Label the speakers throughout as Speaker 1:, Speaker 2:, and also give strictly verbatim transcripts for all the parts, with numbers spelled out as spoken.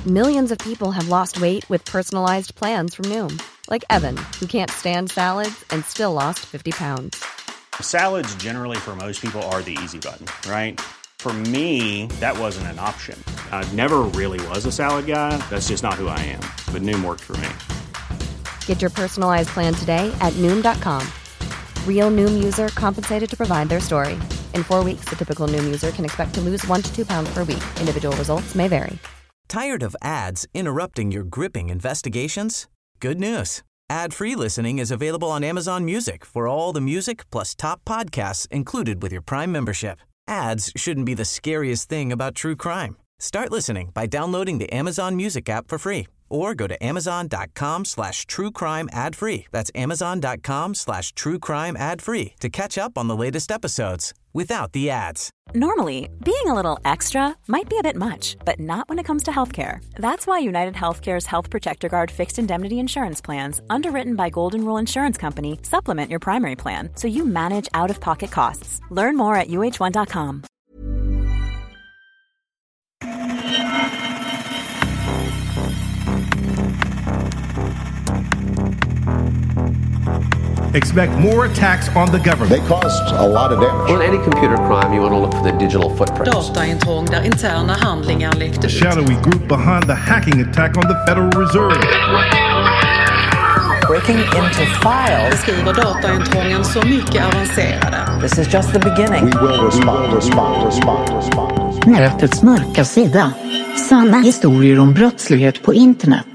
Speaker 1: Millions of people have lost weight with personalized plans from Noom. Like Evan, who can't stand salads and still lost fifty pounds.
Speaker 2: Salads generally for most people are the easy button, right? For me, that wasn't an option. I never really was a salad guy. That's just not who I am. But Noom worked for me.
Speaker 1: Get your personalized plan today at Noom dot com. Real Noom user compensated to provide their story. In four weeks, the typical Noom user can expect to lose one to two pounds per week. Individual results may vary.
Speaker 3: Tired of ads interrupting your gripping investigations? Good news. Ad-free listening is available on Amazon Music for all the music plus top podcasts included with your Prime membership. Ads shouldn't be the scariest thing about true crime. Start listening by downloading the Amazon Music app for free or go to amazon.com slash true crime ad free. That's amazon.com slash true crime ad free to catch up on the latest episodes without the ads.
Speaker 4: Normally, being a little extra might be a bit much, but not when it comes to healthcare. That's why United Healthcare's Health Protector Guard fixed indemnity insurance plans, underwritten by Golden Rule Insurance Company, supplement your primary plan so you manage out-of-pocket costs. Learn more at U H one dot com.
Speaker 5: Expect more attacks on the government.
Speaker 6: They caused a lot of damage.
Speaker 7: On any computer crime, you want to look for the digital footprints.
Speaker 8: Dataintrång där interna handlingar läckte ut.
Speaker 5: Shadowy group behind the hacking attack on the Federal Reserve.
Speaker 9: Breaking into files.
Speaker 8: Beskriver dataintrången så mycket avancerade.
Speaker 9: This is just the beginning.
Speaker 6: We will respond, respond, respond, respond.
Speaker 10: Nätets mörka sida. Sanna historier om brottslighet på internet.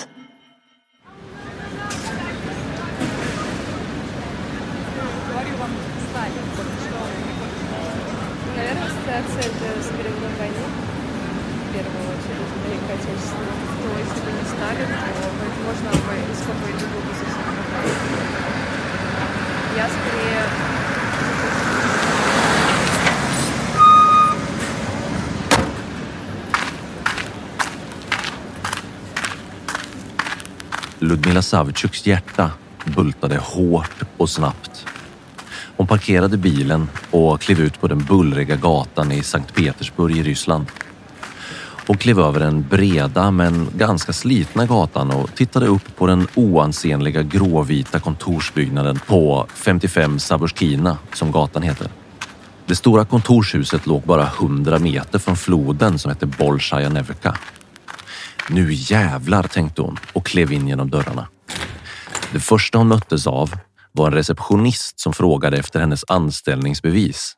Speaker 11: Ludmila Savtjuks hjärta bultade hårt och snabbt. Hon parkerade bilen och klev ut på den bullriga gatan i Sankt Petersburg i Ryssland. Hon klev över den breda men ganska slitna gatan och tittade upp på den oansenliga gråvita kontorsbyggnaden på femtiofem Saborskina, som gatan heter. Det stora kontorshuset låg bara hundra meter från floden som heter Bolshaja Nevka. Nu jävlar, tänkte hon och klev in genom dörrarna. Det första hon möttes av var en receptionist som frågade efter hennes anställningsbevis.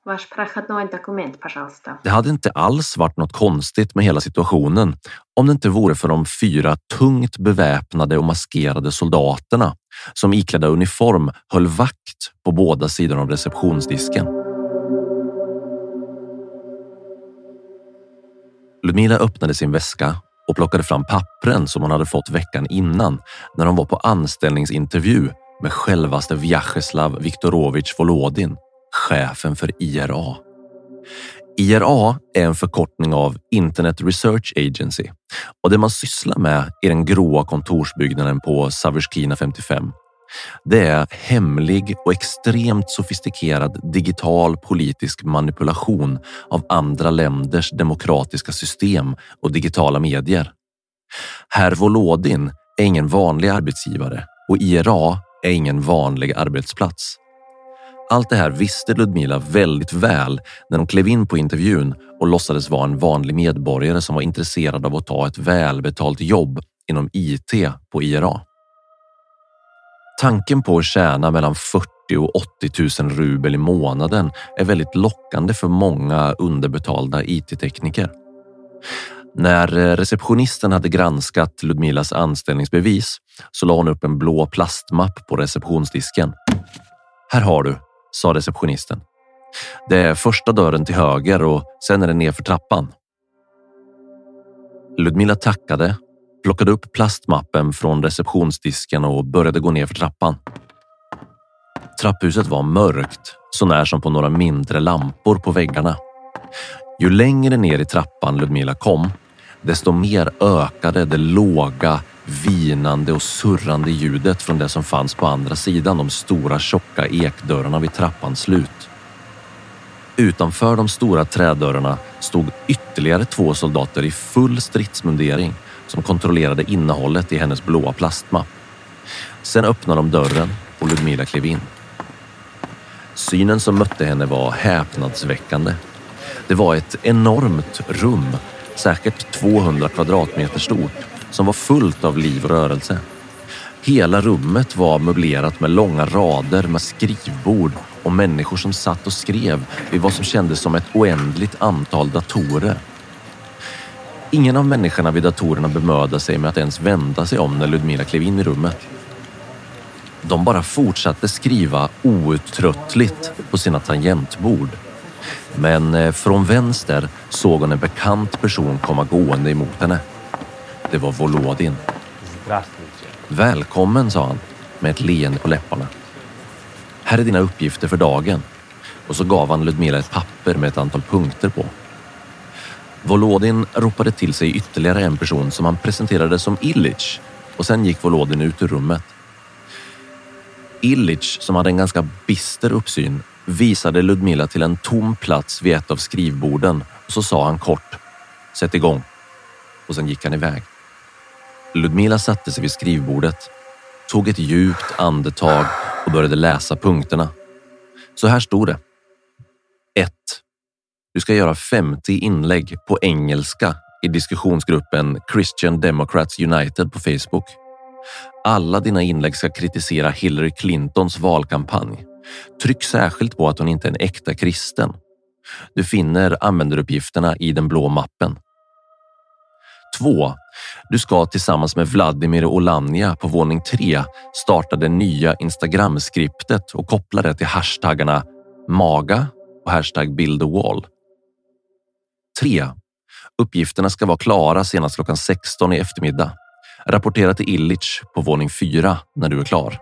Speaker 11: Det hade inte alls varit något konstigt med hela situationen om det inte vore för de fyra tungt beväpnade och maskerade soldaterna som iklädda uniform höll vakt på båda sidor av receptionsdisken. Ludmila öppnade sin väska och plockade fram pappren som hon hade fått veckan innan när hon var på anställningsintervju med självaste Vyacheslav Viktorovich Volodin, chefen för I R A. I R A är en förkortning av Internet Research Agency och det man sysslar med i den gråa kontorsbyggnaden på Savorskina femtiofem. Det är hemlig och extremt sofistikerad digital politisk manipulation av andra länders demokratiska system och digitala medier. Herr Volodin är ingen vanlig arbetsgivare och I R A är ingen vanlig arbetsplats. Allt det här visste Ludmila väldigt väl när hon klev in på intervjun och låtsades vara en vanlig medborgare som var intresserad av att ta ett välbetalt jobb inom I T på I R A. Tanken på att tjäna mellan fyrtio och åttio tusen rubel i månaden är väldigt lockande för många underbetalda I T-tekniker. När receptionisten hade granskat Ludmilas anställningsbevis så la hon upp en blå plastmapp på receptionsdisken. Här har du, sa receptionisten. Det är första dörren till höger och sen är det ner för trappan. Ludmila tackade, plockade upp plastmappen från receptionsdisken och började gå ner för trappan. Trapphuset var mörkt, så när som på några mindre lampor på väggarna. Ju längre ner i trappan Ludmila kom, desto mer ökade det låga, vinande och surrande ljudet från det som fanns på andra sidan de stora tjocka ekdörrarna vid trappans slut. Utanför de stora trädörrarna stod ytterligare två soldater i full stridsmundering som kontrollerade innehållet i hennes blåa plastmapp. Sen öppnade de dörren och Ludmila klev in. Synen som mötte henne var häpnadsväckande. Det var ett enormt rum, säkert tvåhundra kvadratmeter stort, som var fullt av liv och rörelse. Hela rummet var möblerat med långa rader med skrivbord och människor som satt och skrev vid vad som kändes som ett oändligt antal datorer. Ingen av människorna vid datorerna bemödade sig med att ens vända sig om när Ludmila klev in i rummet. De bara fortsatte skriva outtröttligt på sina tangentbord. Men från vänster såg hon en bekant person komma gående emot henne. Det var Volodin. Välkommen, sa han med ett leende på läpparna. Här är dina uppgifter för dagen. Och så gav han Ludmila ett papper med ett antal punkter på. Volodin ropade till sig ytterligare en person som han presenterade som Illich. Och sen gick Volodin ut ur rummet. Illich, som hade en ganska bister uppsyn, visade Ludmila till en tom plats vid ett av skrivborden och så sa han kort: sätt igång. Och sen gick han iväg. Ludmila satte sig vid skrivbordet, tog ett djupt andetag och började läsa punkterna. Så här stod det. ett. Du ska göra femtio inlägg på engelska i diskussionsgruppen Christian Democrats United på Facebook. Alla dina inlägg ska kritisera Hillary Clintons valkampanj. Tryck särskilt på att hon inte är en äkta kristen. Du finner användaruppgifterna i den blå mappen. två. Du ska tillsammans med Vladimir och Olanja på våning tre starta det nya Instagram-skriptet och koppla det till hashtaggarna MAGA och hashtag Build a Wall. tre. Uppgifterna ska vara klara senast klockan sexton i eftermiddag. Rapportera till Illich på våning fyra när du är klar.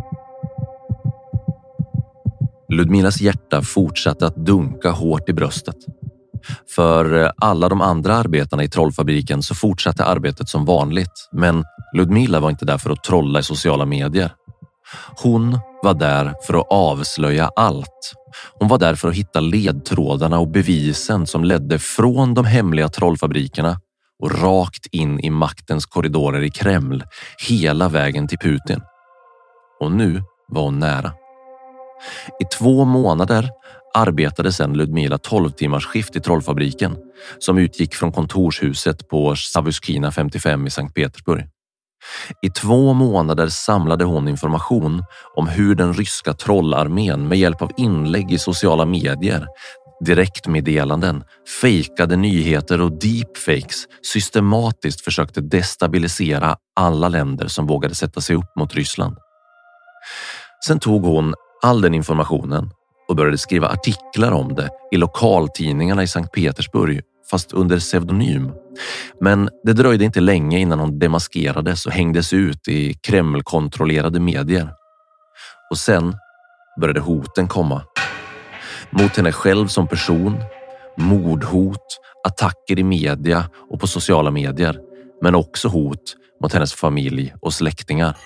Speaker 11: Ludmilas hjärta fortsatte att dunka hårt i bröstet. För alla de andra arbetarna i trollfabriken så fortsatte arbetet som vanligt. Men Ludmila var inte där för att trolla i sociala medier. Hon var där för att avslöja allt. Hon var där för att hitta ledtrådarna och bevisen som ledde från de hemliga trollfabrikerna och rakt in i maktens korridorer i Kreml, hela vägen till Putin. Och nu var hon nära. I två månader arbetade sedan Ludmila tolv timmars skift i trollfabriken som utgick från kontorshuset på Savuskina femtiofem i Sankt Petersburg. I två månader samlade hon information om hur den ryska trollarmén med hjälp av inlägg i sociala medier, direktmeddelanden, fejkade nyheter och deepfakes systematiskt försökte destabilisera alla länder som vågade sätta sig upp mot Ryssland. Sen tog hon all den informationen och började skriva artiklar om det i lokaltidningarna i Sankt Petersburg, fast under pseudonym. Men det dröjde inte länge innan hon demaskerades och hängdes ut i Kreml-kontrollerade medier. Och sen började hoten komma. Mot henne själv som person, mordhot, attacker i media och på sociala medier, men också hot mot hennes familj och släktingar.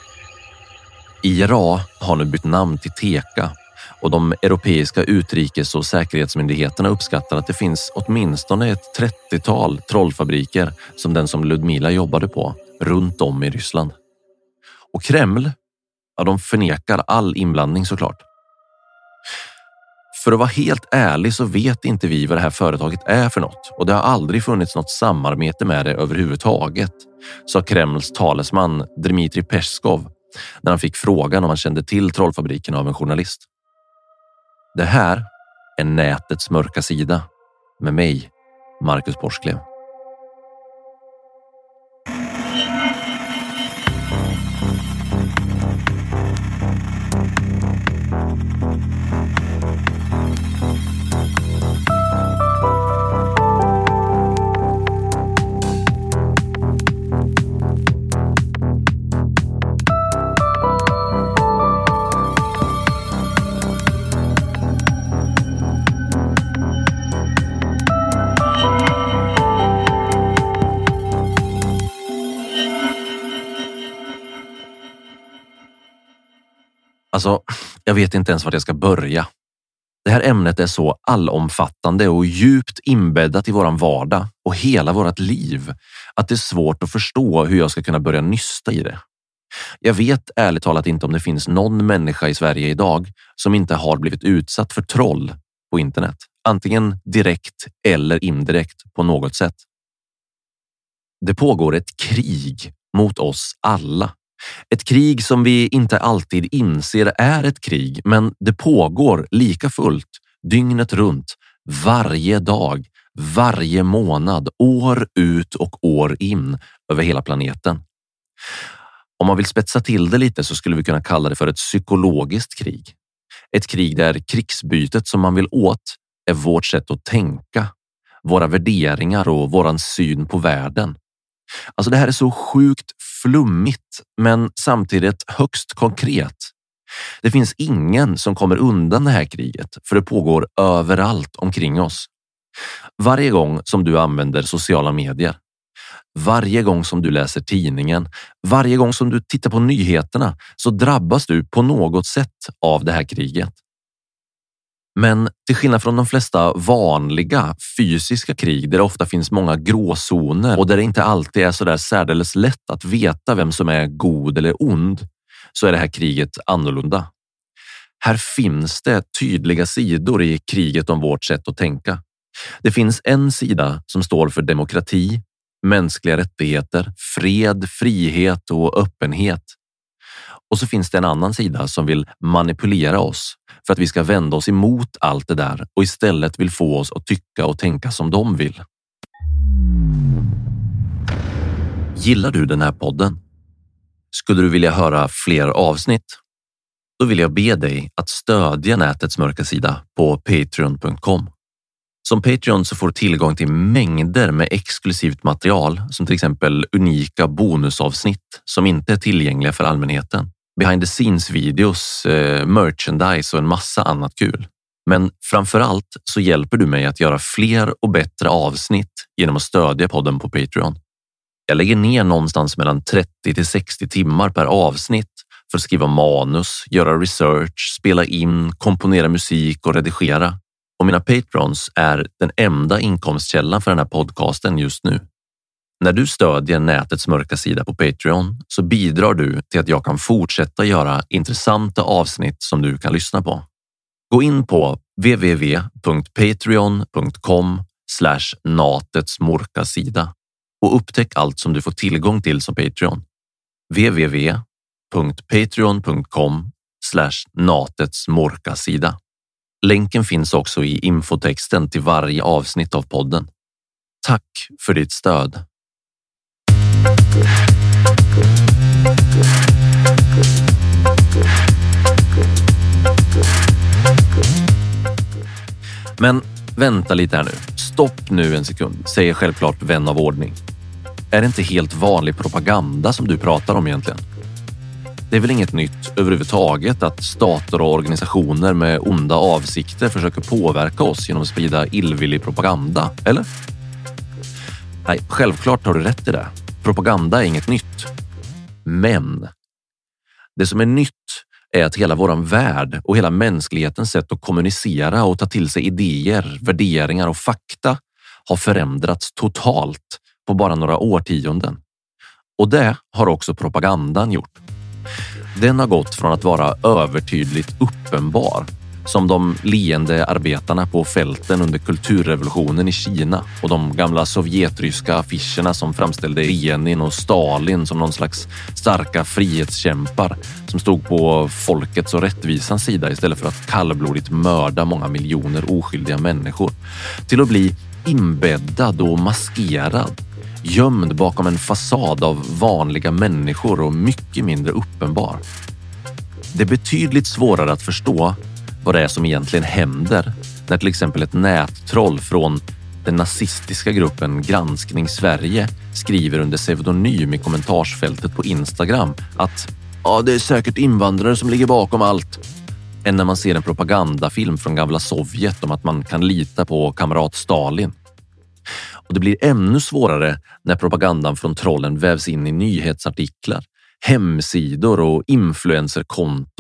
Speaker 11: I R A har nu bytt namn till Teka och de europeiska utrikes- och säkerhetsmyndigheterna uppskattar att det finns åtminstone ett trettiotal trollfabriker som den som Ludmila jobbade på runt om i Ryssland. Och Kreml, ja, de förnekar all inblandning såklart. För att vara helt ärlig så vet inte vi vad det här företaget är för något och det har aldrig funnits något samarbete med det överhuvudtaget, sa Kremls talesman Dmitrij Peskov när han fick frågan om han kände till trollfabriken av en journalist. Det här är nätets mörka sida med mig, Marcus Porsklev. Alltså, jag vet inte ens vart jag ska börja. Det här ämnet är så allomfattande och djupt inbäddat i våran vardag och hela vårt liv att det är svårt att förstå hur jag ska kunna börja nysta i det. Jag vet ärligt talat inte om det finns någon människa i Sverige idag som inte har blivit utsatt för troll på internet. Antingen direkt eller indirekt på något sätt. Det pågår ett krig mot oss alla. Ett krig som vi inte alltid inser är ett krig, men det pågår lika fullt dygnet runt, varje dag, varje månad, år ut och år in över hela planeten. Om man vill spetsa till det lite så skulle vi kunna kalla det för ett psykologiskt krig. Ett krig där krigsbytet som man vill åt är vårt sätt att tänka, våra värderingar och våran syn på världen. Alltså det här är så sjukt flummigt men samtidigt högst konkret. Det finns ingen som kommer undan det här kriget för det pågår överallt omkring oss. Varje gång som du använder sociala medier, varje gång som du läser tidningen, varje gång som du tittar på nyheterna så drabbas du på något sätt av det här kriget. Men till skillnad från de flesta vanliga fysiska krig där det ofta finns många gråzoner och där det inte alltid är så där särdeles lätt att veta vem som är god eller ond, så är det här kriget annorlunda. Här finns det tydliga sidor i kriget om vårt sätt att tänka. Det finns en sida som står för demokrati, mänskliga rättigheter, fred, frihet och öppenhet. Och så finns det en annan sida som vill manipulera oss för att vi ska vända oss emot allt det där och istället vill få oss att tycka och tänka som de vill. Gillar du den här podden? Skulle du vilja höra fler avsnitt? Då vill jag be dig att stödja Nätets mörka sida på patreon punkt com. Som Patreon så får du tillgång till mängder med exklusivt material som till exempel unika bonusavsnitt som inte är tillgängliga för allmänheten. Behind the scenes videos, eh, merchandise och en massa annat kul. Men framförallt så hjälper du mig att göra fler och bättre avsnitt genom att stödja podden på Patreon. Jag lägger ner någonstans mellan trettio till sextio timmar per avsnitt för att skriva manus, göra research, spela in, komponera musik och redigera. Och mina patrons är den enda inkomstkällan för den här podcasten just nu. När du stödjer Nätets mörka sida på Patreon så bidrar du till att jag kan fortsätta göra intressanta avsnitt som du kan lyssna på. Gå in på w w w punkt patreon punkt com slash natets mörka sida och upptäck allt som du får tillgång till som Patreon. w w w punkt patreon punkt com slash natets mörka sida. Länken finns också i infotexten till varje avsnitt av podden. Tack för ditt stöd. Men vänta lite här nu. Stopp nu en sekund, säger självklart vän av ordning. Är det inte helt vanlig propaganda som du pratar om egentligen? Det är väl inget nytt överhuvudtaget att stater och organisationer med onda avsikter försöker påverka oss genom att sprida illvillig propaganda, eller? Nej, självklart har du rätt i det. Propaganda är inget nytt. Men det som är nytt är att hela våran värld och hela mänsklighetens sätt att kommunicera och ta till sig idéer, värderingar och fakta har förändrats totalt på bara några årtionden. Och det har också propagandan gjort. Den har gått från att vara övertydligt uppenbar, som de leende arbetarna på fälten under kulturrevolutionen i Kina och de gamla sovjetryska affischerna som framställde Lenin och Stalin som någon slags starka frihetskämpar som stod på folkets och rättvisans sida istället för att kallblodigt mörda många miljoner oskyldiga människor, till att bli inbäddad och maskerad, gömd bakom en fasad av vanliga människor och mycket mindre uppenbar. Det är betydligt svårare att förstå vad det är som egentligen händer när till exempel ett nättroll från den nazistiska gruppen Granskning Sverige skriver under pseudonym i kommentarsfältet på Instagram att ja, det är säkert invandrare som ligger bakom allt, än när man ser en propagandafilm från gamla Sovjet om att man kan lita på kamrat Stalin. Och det blir ännu svårare när propagandan från trollen vävs in i nyhetsartiklar, hemsidor och influencerkonton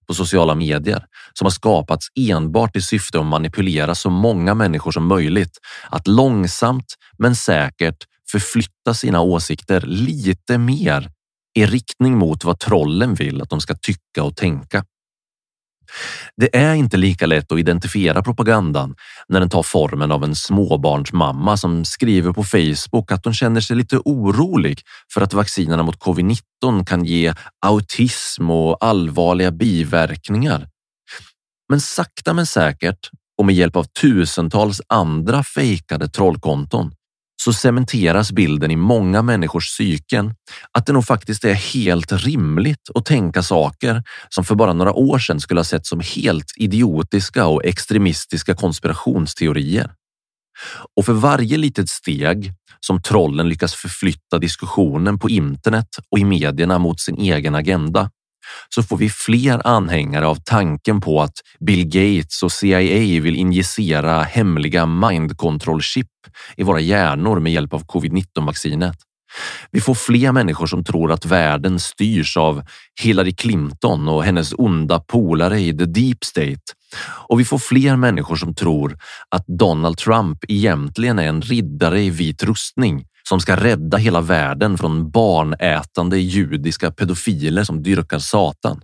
Speaker 11: på sociala medier som har skapats enbart i syfte att manipulera så många människor som möjligt att långsamt men säkert förflytta sina åsikter lite mer i riktning mot vad trollen vill att de ska tycka och tänka. Det är inte lika lätt att identifiera propagandan när den tar formen av en småbarnsmamma som skriver på Facebook att hon känner sig lite orolig för att vaccinerna mot covid nitton kan ge autism och allvarliga biverkningar. Men sakta men säkert och med hjälp av tusentals andra fejkade trollkonton så cementeras bilden i många människors psyken att det nog faktiskt är helt rimligt att tänka saker som för bara några år sedan skulle ha sett som helt idiotiska och extremistiska konspirationsteorier. Och för varje litet steg som trollen lyckas förflytta diskussionen på internet och i medierna mot sin egen agenda så får vi fler anhängare av tanken på att Bill Gates och C I A vill injicera hemliga mind control chip i våra hjärnor med hjälp av covid nitton-vaccinet. Vi får fler människor som tror att världen styrs av Hillary Clinton och hennes onda polare i the deep state. Och vi får fler människor som tror att Donald Trump egentligen är en riddare i vit rustning som ska rädda hela världen från barnätande judiska pedofiler som dyrkar Satan.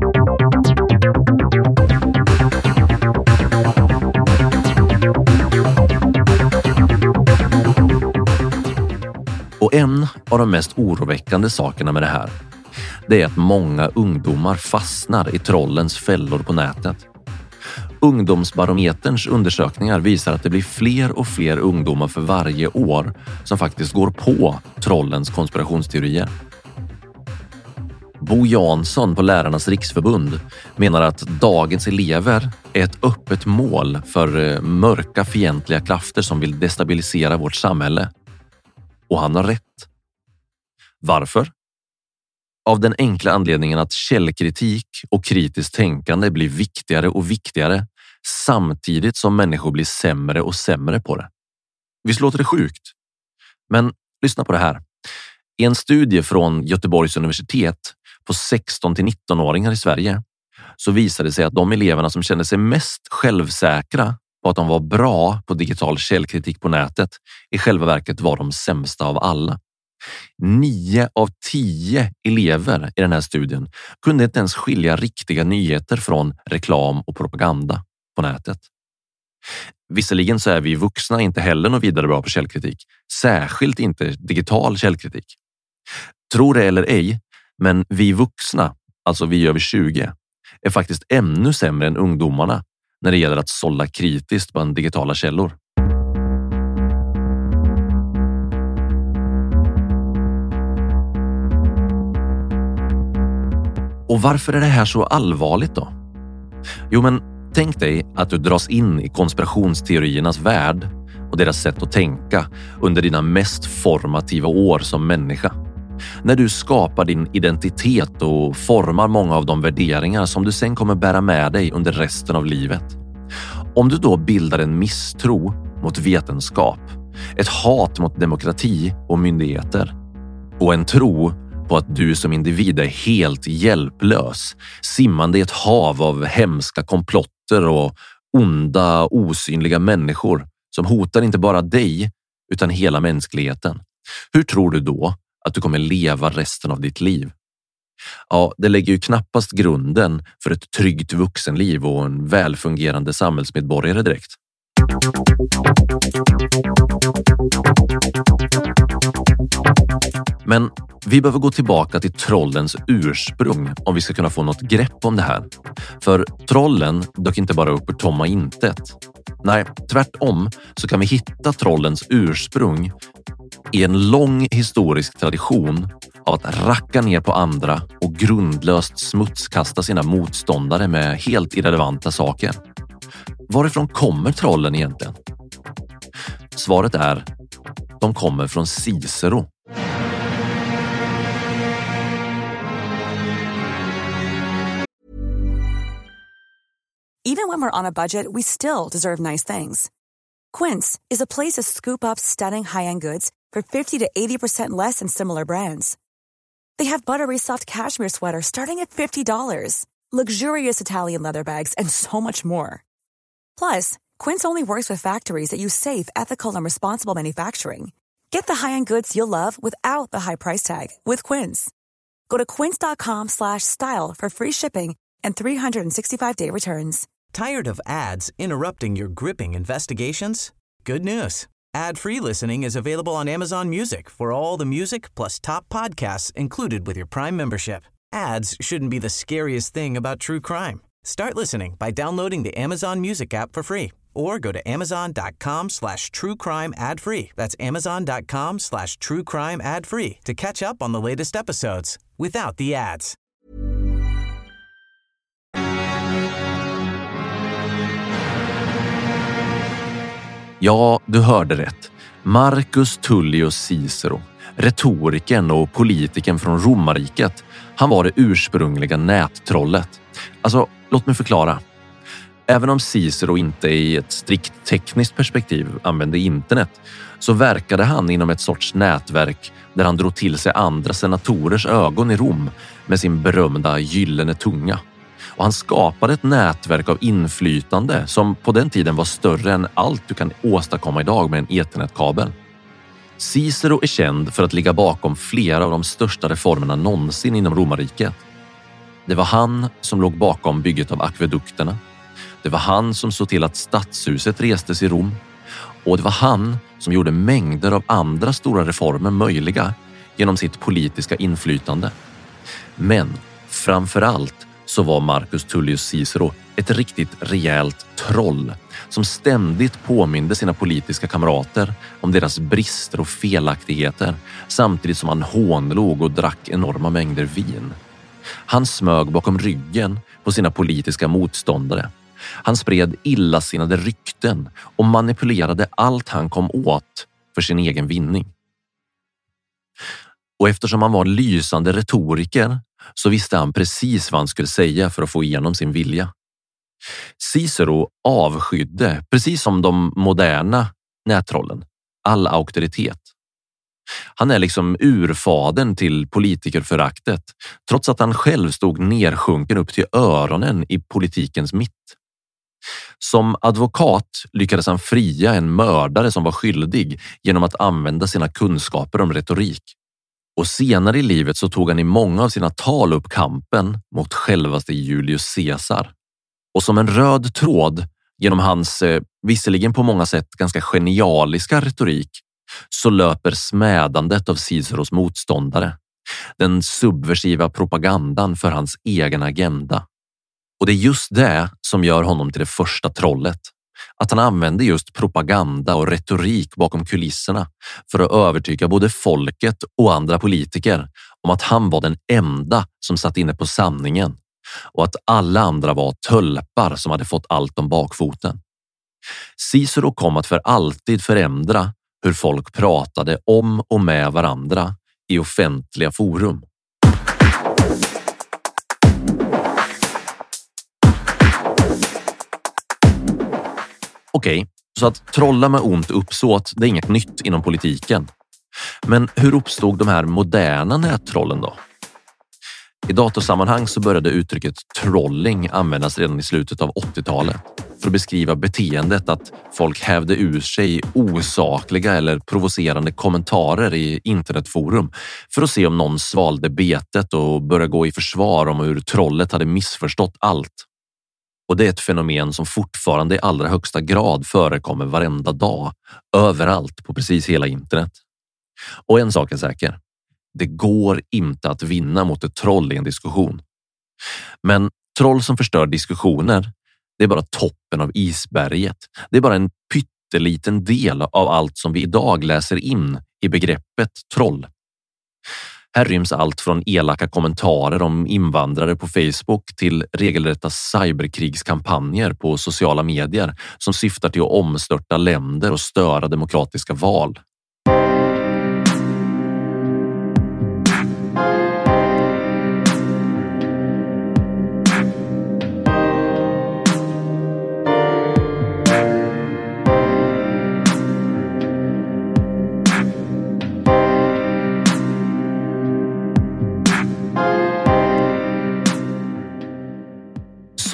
Speaker 11: Och en av de mest oroväckande sakerna med det här, det är att många ungdomar fastnar i trollens fällor på nätet. Ungdomsbarometerns undersökningar visar att det blir fler och fler ungdomar för varje år som faktiskt går på trollens konspirationsteorier. Bo Jansson på Lärarnas riksförbund menar att dagens elever är ett öppet mål för mörka fientliga krafter som vill destabilisera vårt samhälle. Och han har rätt. Varför? Av den enkla anledningen att källkritik och kritiskt tänkande blir viktigare och viktigare samtidigt som människor blir sämre och sämre på det. Visst låter det sjukt? Men lyssna på det här. I en studie från Göteborgs universitet på sexton till nitton-åringar i Sverige så visade det sig att de eleverna som kände sig mest självsäkra på att de var bra på digital källkritik på nätet i själva verket var de sämsta av alla. Nio av tio elever i den här studien kunde inte ens skilja riktiga nyheter från reklam och propaganda på nätet. Visserligen så är vi vuxna inte heller något vidare bra på källkritik, särskilt inte digital källkritik. Tror det eller ej, men vi vuxna, alltså vi över tjugo, är faktiskt ännu sämre än ungdomarna när det gäller att sålla kritiskt på digitala källor. Och varför är det här så allvarligt då? Jo, men tänk dig att du dras in i konspirationsteoriernas värld och deras sätt att tänka under dina mest formativa år som människa. När du skapar din identitet och formar många av de värderingar som du sen kommer bära med dig under resten av livet. Om du då bildar en misstro mot vetenskap, ett hat mot demokrati och myndigheter och en tro på att du som individ är helt hjälplös, simmande i ett hav av hemska komplotter och onda, osynliga människor som hotar inte bara dig utan hela mänskligheten. Hur tror du då att du kommer leva resten av ditt liv? Ja, det lägger ju knappast grunden för ett tryggt vuxenliv och en välfungerande samhällsmedborgare direkt. Men vi behöver gå tillbaka till trollens ursprung om vi ska kunna få något grepp om det här. För trollen dök inte bara upp ur tomma intet. Nej, tvärtom så kan vi hitta trollens ursprung i en lång historisk tradition av att racka ner på andra och grundlöst smutskasta sina motståndare med helt irrelevanta saker. Varifrån kommer trollen egentligen? Svaret är, de kommer från Cicero.
Speaker 12: Even when we're on a budget, we still deserve nice things. Quince is a place to scoop up stunning high-end goods for fifty to eighty percent less than similar brands. They have buttery soft cashmere sweaters starting at fifty dollars, luxurious Italian leather bags, and so much more. Plus, Quince only works with factories that use safe, ethical, and responsible manufacturing. Get the high-end goods you'll love without the high price tag with Quince. Go to quince.com slash style for free shipping and three sixty-five day returns.
Speaker 3: Tired of ads interrupting your gripping investigations? Good news. Ad-free listening is available on Amazon Music for all the music plus top podcasts included with your Prime membership. Ads shouldn't be the scariest thing about true crime. Start listening by downloading the Amazon Music app for free or go to amazon.com slash true crime ad free. That's amazon.com slash true crime ad free to catch up on the latest episodes without the ads.
Speaker 11: Ja, du hörde rätt. Marcus Tullius Cicero, retorikern och politikern från romarriket, han var det ursprungliga nättrollet. Alltså, låt mig förklara. Även om Cicero inte i ett strikt tekniskt perspektiv använde internet, så verkade han inom ett sorts nätverk där han drog till sig andra senatorers ögon i Rom med sin berömda gyllene tunga. Och han skapade ett nätverk av inflytande som på den tiden var större än allt du kan åstadkomma idag med en ethernetkabel. Cicero är känd för att ligga bakom flera av de största reformerna någonsin inom romarriket. Det var han som låg bakom bygget av akvedukterna. Det var han som såg till att stadshuset restes i Rom. Och det var han som gjorde mängder av andra stora reformer möjliga genom sitt politiska inflytande. Men framförallt så var Marcus Tullius Cicero ett riktigt rejält troll som ständigt påminde sina politiska kamrater om deras brister och felaktigheter samtidigt som han hånlog och drack enorma mängder vin. Han smög bakom ryggen på sina politiska motståndare. Han spred illasinnade rykten och manipulerade allt han kom åt för sin egen vinning. Och eftersom han var en lysande retoriker så visste han precis vad han skulle säga för att få igenom sin vilja. Cicero avskydde, precis som de moderna nättrollen, all auktoritet. Han är liksom urfadern till politikerföraktet, trots att han själv stod nersjunken upp till öronen i politikens mitt. Som advokat lyckades han fria en mördare som var skyldig genom att använda sina kunskaper om retorik. Och senare i livet så tog han i många av sina tal upp kampen mot självaste Julius Caesar. Och som en röd tråd genom hans, eh, visserligen på många sätt ganska genialiska retorik, så löper smädandet av Ciceros motståndare. Den subversiva propagandan för hans egen agenda. Och det är just det som gör honom till det första trollet. Att han använde just propaganda och retorik bakom kulisserna för att övertyga både folket och andra politiker om att han var den enda som satt inne på sanningen och att alla andra var tölpar som hade fått allt om bakfoten. Cicero kom att för alltid förändra hur folk pratade om och med varandra i offentliga forum. Okej, okay, så att trolla med ont uppsåt, det är inget nytt inom politiken. Men hur uppstod de här moderna nättrollen då? I datorsammanhang så började uttrycket trolling användas redan i slutet av åttiotalet för att beskriva beteendet att folk hävde ur sig osakliga eller provocerande kommentarer i internetforum för att se om någon svalde betet och började gå i försvar om hur trollet hade missförstått allt. Och det är ett fenomen som fortfarande i allra högsta grad förekommer varenda dag, överallt på precis hela internet. Och en sak är säker. Det går inte att vinna mot ett troll i en diskussion. Men troll som förstör diskussioner, det är bara toppen av isberget. Det är bara en pytteliten del av allt som vi idag läser in i begreppet troll. Här ryms allt från elaka kommentarer om invandrare på Facebook till regelrätta cyberkrigskampanjer på sociala medier som syftar till att omstörta länder och störa demokratiska val.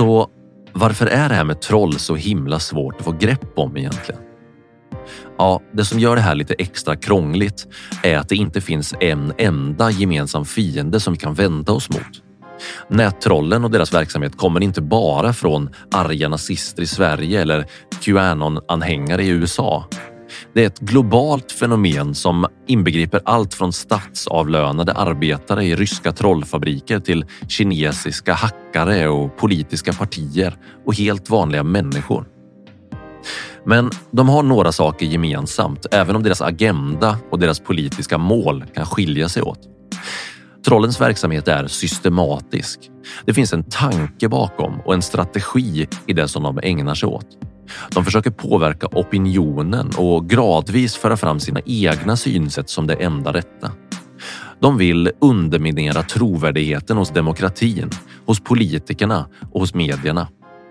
Speaker 11: Så varför är det här med troll så himla svårt att få grepp om egentligen? Ja, det som gör det här lite extra krångligt är att det inte finns en enda gemensam fiende som vi kan vända oss mot. Nättrollen och deras verksamhet kommer inte bara från arga nazister i Sverige eller QAnon-anhängare i U S A. Det är ett globalt fenomen som inbegriper allt från statsavlönade arbetare i ryska trollfabriker till kinesiska hackare och politiska partier och helt vanliga människor. Men de har några saker gemensamt, även om deras agenda och deras politiska mål kan skilja sig åt. Trollens verksamhet är systematisk. Det finns en tanke bakom och en strategi i det som de ägnar sig åt. De försöker påverka opinionen och gradvis föra fram sina egna synsätt som det enda rätta. De vill underminera trovärdigheten hos demokratin, hos politikerna och hos medierna.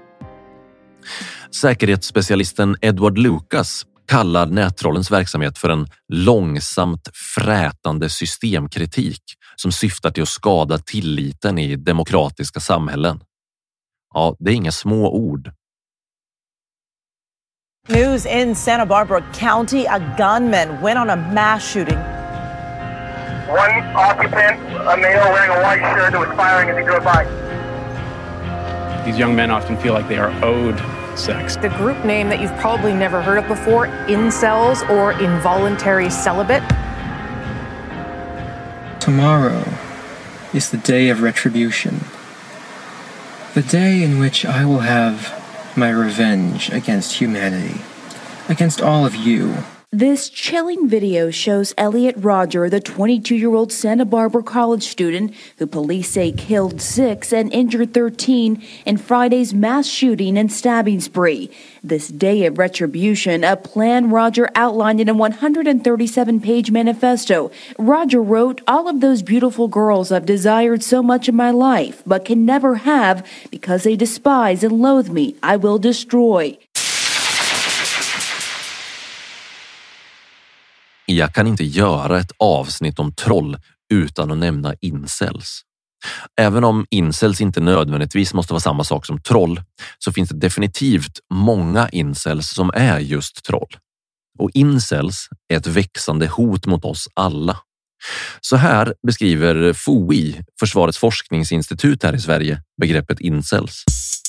Speaker 11: Säkerhetsspecialisten Edward Lucas kallar nättrollens verksamhet för en långsamt frätande systemkritik som syftar till att skada tilliten i demokratiska samhällen. Ja, det är inga små ord.
Speaker 9: News in Santa Barbara County, a gunman went on a mass shooting.
Speaker 13: One occupant, a male wearing a white shirt, was firing as he drove by.
Speaker 14: These young men often feel like they are owed sex.
Speaker 15: The group name that you've probably never heard of before, incels or involuntary celibate.
Speaker 16: Tomorrow is the day of retribution. The day in which I will have my revenge against humanity, against all of you.
Speaker 17: This chilling video shows Elliot Rodger, the twenty-two-year-old Santa Barbara college student who police say killed six and injured thirteen in Friday's mass shooting and stabbing spree. This day of retribution, a plan Rodger outlined in a one hundred thirty-seven page manifesto. Rodger wrote, "All of those beautiful girls I've desired so much in my life, but can never have because they despise and loathe me, I will destroy."
Speaker 11: Jag kan inte göra ett avsnitt om troll utan att nämna incels. Även om incels inte nödvändigtvis måste vara samma sak som troll, så finns det definitivt många incels som är just troll. Och incels är ett växande hot mot oss alla. Så här beskriver F O I, Försvarets forskningsinstitut här i Sverige, begreppet incels.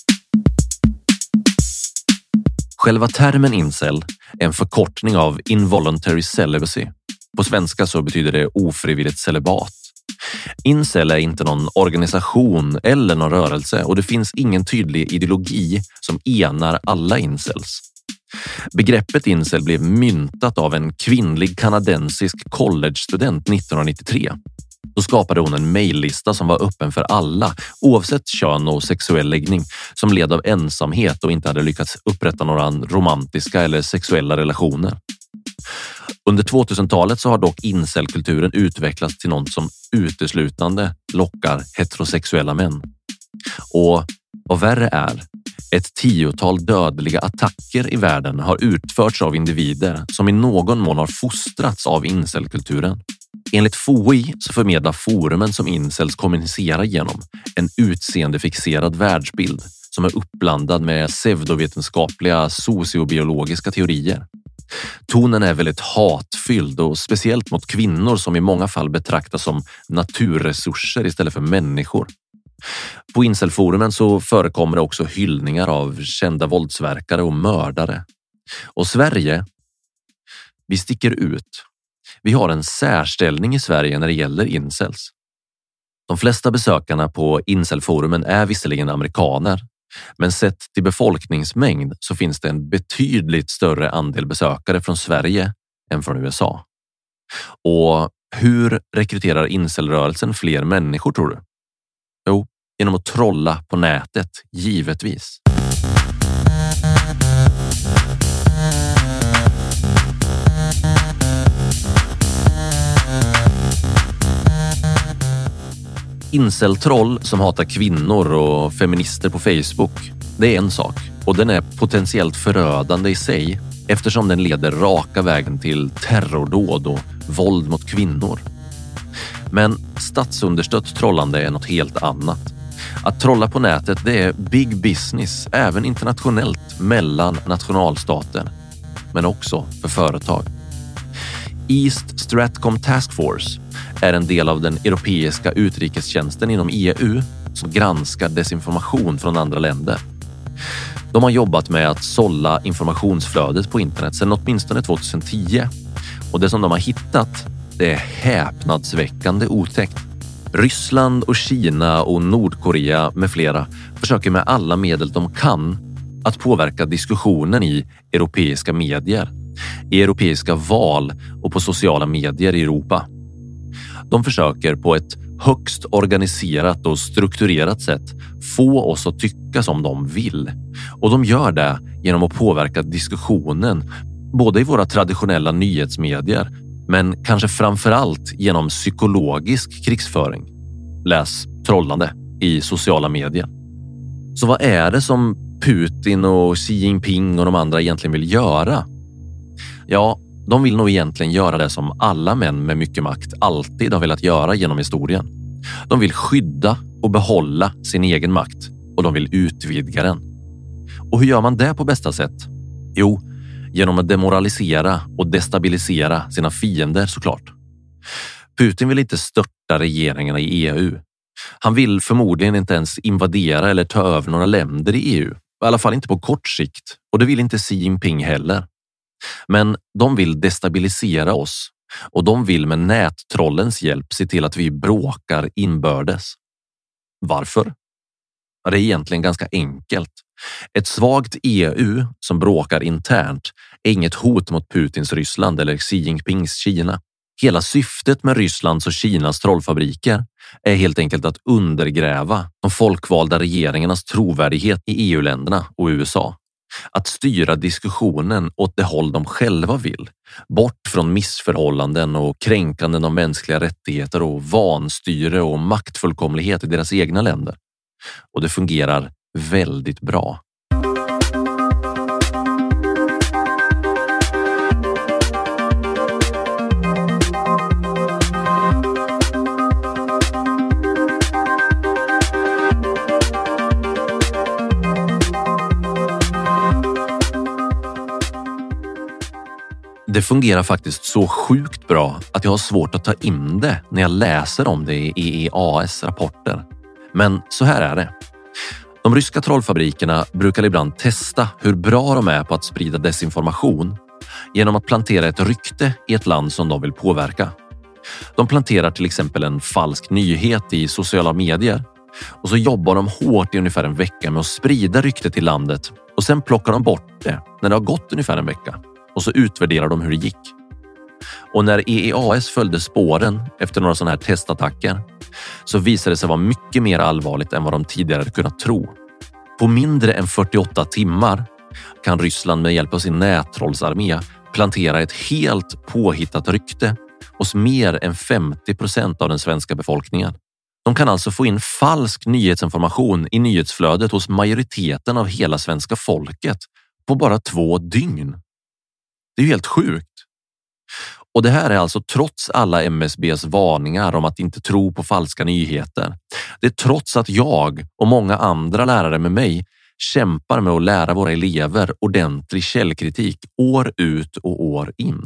Speaker 11: Själva termen incel är en förkortning av involuntary celibacy. På svenska så betyder det ofrivilligt celibat. Incel är inte någon organisation eller någon rörelse och det finns ingen tydlig ideologi som enar alla incels. Begreppet incel blev myntat av en kvinnlig kanadensisk collegestudent nittonhundranittiotre. Då skapade hon en mejllista som var öppen för alla, oavsett kön och sexuell läggning, som led av ensamhet och inte hade lyckats upprätta några romantiska eller sexuella relationer. Under tvåtusentalet så har dock incelkulturen utvecklats till något som uteslutande lockar heterosexuella män. Och vad värre är, ett tiotal dödliga attacker i världen har utförts av individer som i någon mån har fostrats av incelkulturen. Enligt F O I så förmedlar forumen som incels kommunicerar genom en utseendefixerad världsbild som är uppblandad med pseudovetenskapliga sociobiologiska teorier. Tonen är väldigt hatfylld och speciellt mot kvinnor som i många fall betraktas som naturresurser istället för människor. På incelforumen så förekommer det också hyllningar av kända våldsverkare och mördare. Och Sverige, vi sticker ut. Vi har en särställning i Sverige när det gäller incels. De flesta besökarna på incelforumen är visserligen amerikaner, men sett till befolkningsmängd så finns det en betydligt större andel besökare från Sverige än från U S A. Och hur rekryterar incelrörelsen fler människor, tror du? Jo, genom att trolla på nätet, givetvis. Inceltroll som hatar kvinnor och feminister på Facebook, det är en sak. Och den är potentiellt förödande i sig eftersom den leder raka vägen till terrordåd och våld mot kvinnor. Men statsunderstött trollande är något helt annat. Att trolla på nätet, det är big business, även internationellt mellan nationalstater, men också för företag. East Stratcom Task Force är en del av den europeiska utrikestjänsten inom E U som granskar desinformation från andra länder. De har jobbat med att sålla informationsflödet på internet sedan åtminstone tjugohundratio, och det som de har hittat, det är häpnadsväckande otäckt. Ryssland och Kina och Nordkorea med flera försöker med alla medel de kan att påverka diskussionen i europeiska medier, i europeiska val och på sociala medier i Europa. De försöker på ett högst organiserat och strukturerat sätt få oss att tycka som de vill. Och de gör det genom att påverka diskussionen både i våra traditionella nyhetsmedier, men kanske framförallt genom psykologisk krigsföring. Läs trollande i sociala medier. Så vad är det som Putin och Xi Jinping och de andra egentligen vill göra? Ja, de vill nog egentligen göra det som alla män med mycket makt alltid har velat göra genom historien. De vill skydda och behålla sin egen makt, och de vill utvidga den. Och hur gör man det på bästa sätt? Jo, genom att demoralisera och destabilisera sina fiender såklart. Putin vill inte störta regeringarna i E U. Han vill förmodligen inte ens invadera eller ta över några länder i E U. I alla fall inte på kort sikt. Och det vill inte Xi Jinping heller. Men de vill destabilisera oss. Och de vill med nättrollens hjälp se till att vi bråkar inbördes. Varför? Ja, det är egentligen ganska enkelt. Ett svagt E U som bråkar internt är inget hot mot Putins Ryssland eller Xi Jinpings Kina. Hela syftet med Rysslands och Kinas trollfabriker är helt enkelt att undergräva de folkvalda regeringarnas trovärdighet i E U-länderna och U S A. Att styra diskussionen åt det håll de själva vill. Bort från missförhållanden och kränkanden av mänskliga rättigheter och vanstyre och maktfullkomlighet i deras egna länder. Och det fungerar väldigt bra. Det fungerar faktiskt så sjukt bra att jag har svårt att ta in det när jag läser om det i E E A:s rapporter. Men så här är det. De ryska trollfabrikerna brukar ibland testa hur bra de är på att sprida desinformation genom att plantera ett rykte i ett land som de vill påverka. De planterar till exempel en falsk nyhet i sociala medier och så jobbar de hårt i ungefär en vecka med att sprida ryktet till landet, och sen plockar de bort det när det har gått ungefär en vecka. Och så utvärderar de hur det gick. Och när E E A S följde spåren efter några sådana här testattacker så visade det sig vara mycket mer allvarligt än vad de tidigare kunnat tro. På mindre än fyrtioåtta timmar kan Ryssland med hjälp av sin nättrollsarmé plantera ett helt påhittat rykte hos mer än femtio procent av den svenska befolkningen. De kan alltså få in falsk nyhetsinformation i nyhetsflödet hos majoriteten av hela svenska folket på bara två dygn. Det är ju helt sjukt. Och det här är alltså trots alla M S B:s varningar om att inte tro på falska nyheter. Det är trots att jag och många andra lärare med mig kämpar med att lära våra elever ordentlig källkritik år ut och år in.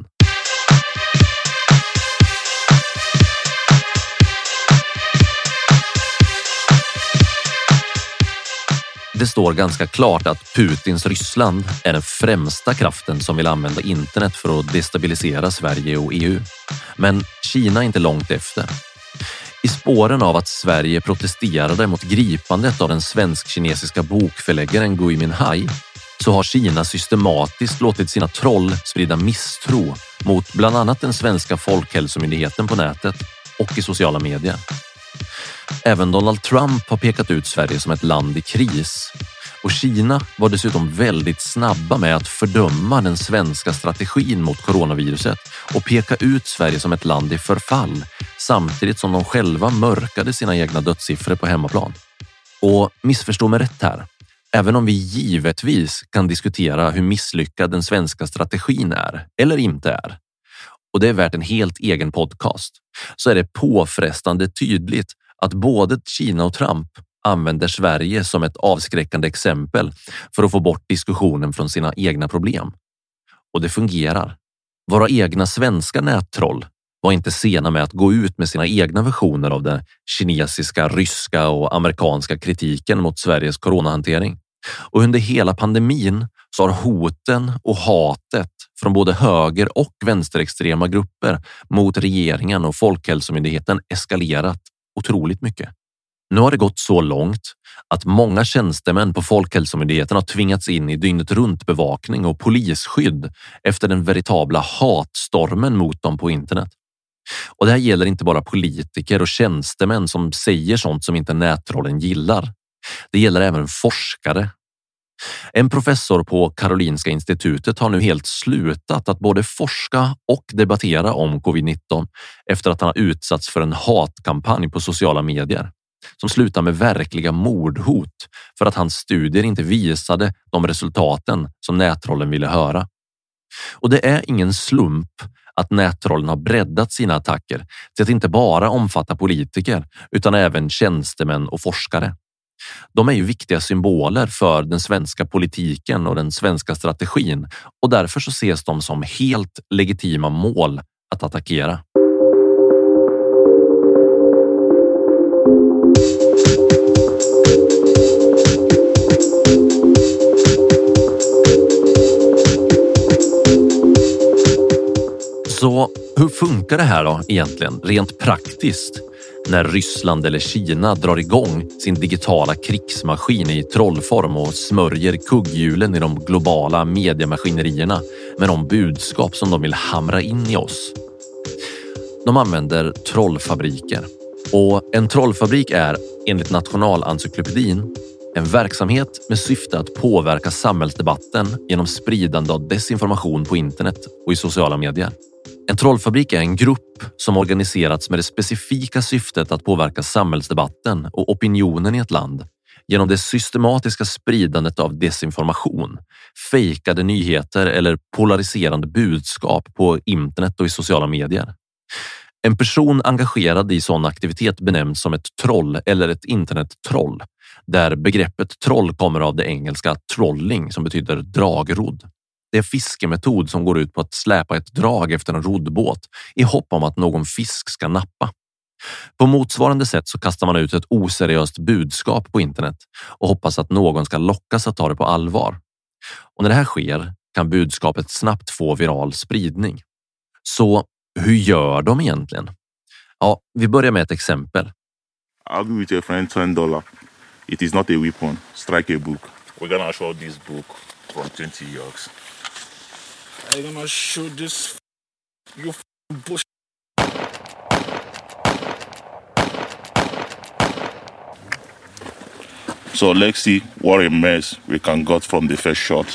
Speaker 11: Det står ganska klart att Putins Ryssland är den främsta kraften som vill använda internet för att destabilisera Sverige och E U. Men Kina är inte långt efter. I spåren av att Sverige protesterade mot gripandet av den svensk-kinesiska bokförläggaren Gui Minhai så har Kina systematiskt låtit sina troll sprida misstro mot bland annat den svenska folkhälsomyndigheten på nätet och i sociala medier. Även Donald Trump har pekat ut Sverige som ett land i kris. Och Kina var dessutom väldigt snabba med att fördöma den svenska strategin mot coronaviruset och peka ut Sverige som ett land i förfall, samtidigt som de själva mörkade sina egna dödssiffror på hemmaplan. Och missförstå mig rätt här. Även om vi givetvis kan diskutera hur misslyckad den svenska strategin är eller inte är, och det är värt en helt egen podcast, så är det påfrestande tydligt att både Kina och Trump använder Sverige som ett avskräckande exempel för att få bort diskussionen från sina egna problem. Och det fungerar. Våra egna svenska nättroll var inte sena med att gå ut med sina egna versioner av den kinesiska, ryska och amerikanska kritiken mot Sveriges coronahantering. Och under hela pandemin så har hoten och hatet från både höger- och vänsterextrema grupper mot regeringen och Folkhälsomyndigheten eskalerat otroligt mycket. Nu har det gått så långt att många tjänstemän på Folkhälsomyndigheten har tvingats in i dygnet runt bevakning och polisskydd efter den veritabla hatstormen mot dem på internet. Och det här gäller inte bara politiker och tjänstemän som säger sånt som inte nättrollen gillar. Det gäller även forskare. En professor på Karolinska institutet har nu helt slutat att både forska och debattera om covid nitton efter att han har utsatts för en hatkampanj på sociala medier som slutar med verkliga mordhot för att hans studier inte visade de resultaten som nättrollen ville höra. Och det är ingen slump att nättrollen har breddat sina attacker till att inte bara omfatta politiker utan även tjänstemän och forskare. De är ju viktiga symboler för den svenska politiken och den svenska strategin och därför så ses de som helt legitima mål att attackera. Så hur funkar det här då egentligen rent praktiskt när Ryssland eller Kina drar igång sin digitala krigsmaskin i trollform och smörjer kugghjulen i de globala mediemaskinerierna med de budskap som de vill hamra in i oss? De använder trollfabriker. Och en trollfabrik är enligt Nationalencyklopedin en verksamhet med syfte att påverka samhällsdebatten genom spridande av desinformation på internet och i sociala medier. En trollfabrik är en grupp som organiserats med det specifika syftet att påverka samhällsdebatten och opinionen i ett land genom det systematiska spridandet av desinformation, fejkade nyheter eller polariserande budskap på internet och i sociala medier. En person engagerad i sån aktivitet benämns som ett troll eller ett internettroll, där begreppet troll kommer av det engelska trolling som betyder dragrodd. Det är fiskemetod som går ut på att släpa ett drag efter en roddbåt i hopp om att någon fisk ska nappa. På motsvarande sätt så kastar man ut ett oseriöst budskap på internet och hoppas att någon ska lockas att ta det på allvar. Och när det här sker kan budskapet snabbt få viral spridning. Så hur gör de egentligen? Ja, vi börjar med ett exempel.
Speaker 18: I'll be with your friend ten dollars. It is not a weapon. Strike a book. We're gonna show this book from twenty years. I'm gonna show this you bush. So let's see what a mess we can got from the first shot.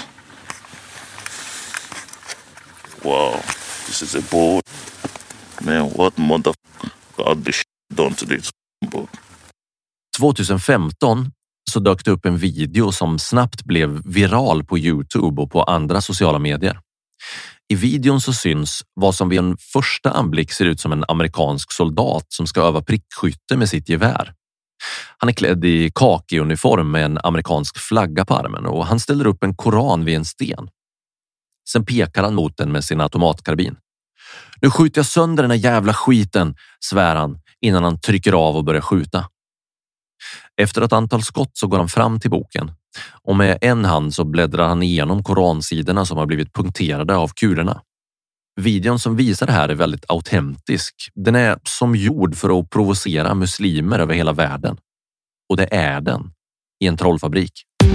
Speaker 18: Wow, this is a boat. Man, what mother got the shit done to this boat.
Speaker 11: tjugohundrafemton så dök det upp en video som snabbt blev viral på YouTube och på andra sociala medier. I videon så syns vad som vid en första anblick ser ut som en amerikansk soldat som ska öva prickskytte med sitt gevär. Han är klädd i kakiuniform med en amerikansk flagga på armen och han ställer upp en koran vid en sten. Sen pekar han mot den med sin automatkarbin. Nu skjuter jag sönder den här jävla skiten, svär han innan han trycker av och börjar skjuta. Efter ett antal skott så går han fram till boken och med en hand så bläddrar han igenom koransidorna som har blivit punkterade av kulorna. Videon som visar det här är väldigt autentisk. Den är som gjord för att provocera muslimer över hela världen. Och det är den i en trollfabrik.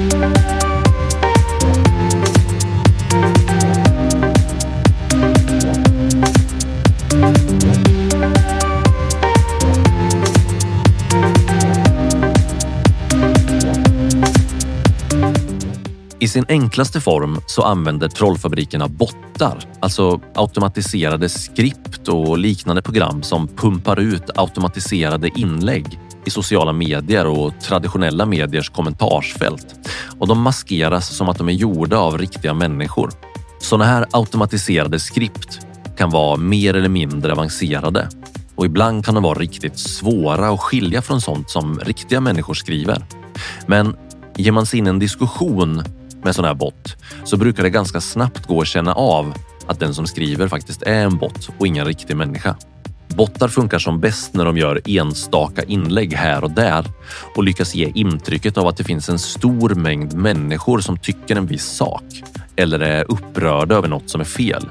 Speaker 11: I sin enklaste form så använder trollfabrikerna bottar, alltså automatiserade skript och liknande program som pumpar ut automatiserade inlägg i sociala medier och traditionella mediers kommentarsfält. Och de maskeras som att de är gjorda av riktiga människor. Sådana här automatiserade skript kan vara mer eller mindre avancerade. och ibland kan de vara riktigt svåra att skilja från sånt som riktiga människor skriver. Men ger man sig in en diskussion med sån här bot så brukar det ganska snabbt gå att känna av att den som skriver faktiskt är en bot och ingen riktig människa. Bottar funkar som bäst när de gör enstaka inlägg här och där och lyckas ge intrycket av att det finns en stor mängd människor som tycker en viss sak eller är upprörda över något som är fel.